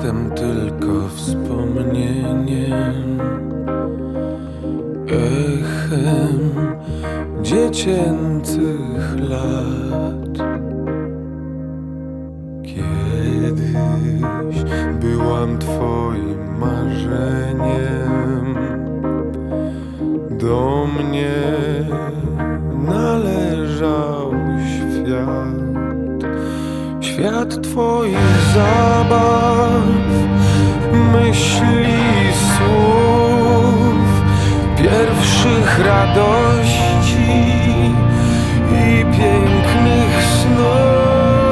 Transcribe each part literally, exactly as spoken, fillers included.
jestem tylko wspomnieniem, echem dziecięcych lat. Kiedyś byłam twoim marzeniem, do mnie należał świat. Świat twoich zabaw, myśli, słów, pierwszych radości i pięknych snów.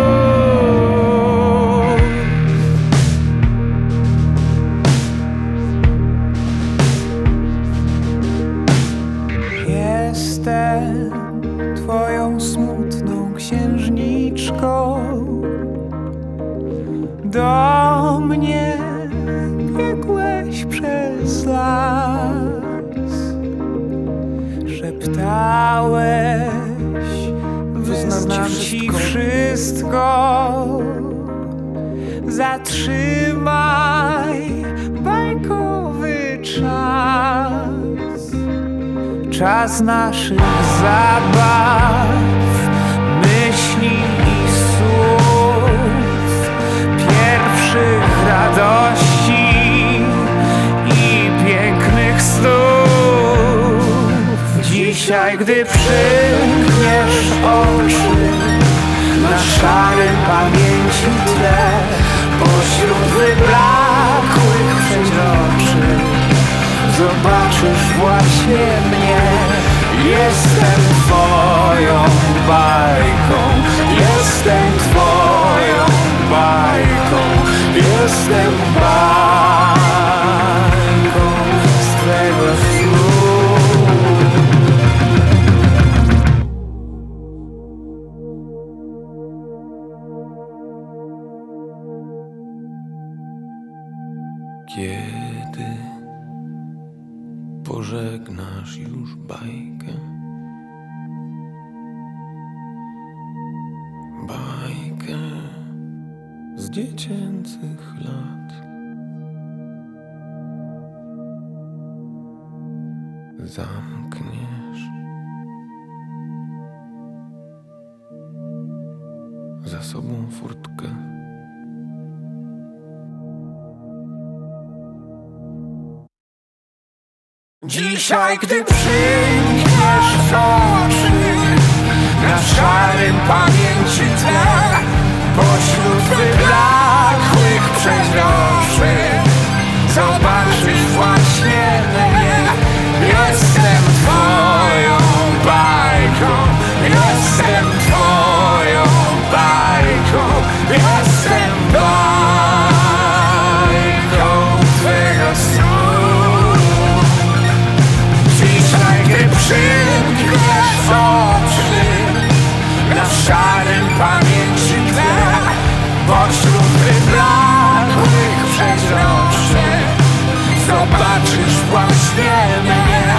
Jestem twoją smutną księżniczką, do mnie biegłeś przez las, szeptałeś, wyznam ci wszystko, zatrzymaj bajkowy czas, czas naszych zabaw, myśli i słów, pierwszych radości i pięknych snów. Dzisiaj, gdy przymkniesz oczy, na szarym pamięci tle, pośród wyblakłych przeźroczy, zobaczysz właśnie mnie. Jestem twoją bajką, jestem twoją bajką, jestem bajką z twego snu. Kiedy pożegnasz już bajkę, bajkę z dziecięcych lat, zamkniesz za sobą furtkę. Dzisiaj, gdy przymkniesz oczy, na szarym pamięci tle, pośród wyblakłych przeźroczy, zobaczysz właśnie mnie. Jestem twoją bajką, jestem twoją bajką, jestem bajką twego snu. Przymkniesz oczy, na szarym pamięci tle, pośród wyblakłych przeźroczy, zobaczysz właśnie mnie.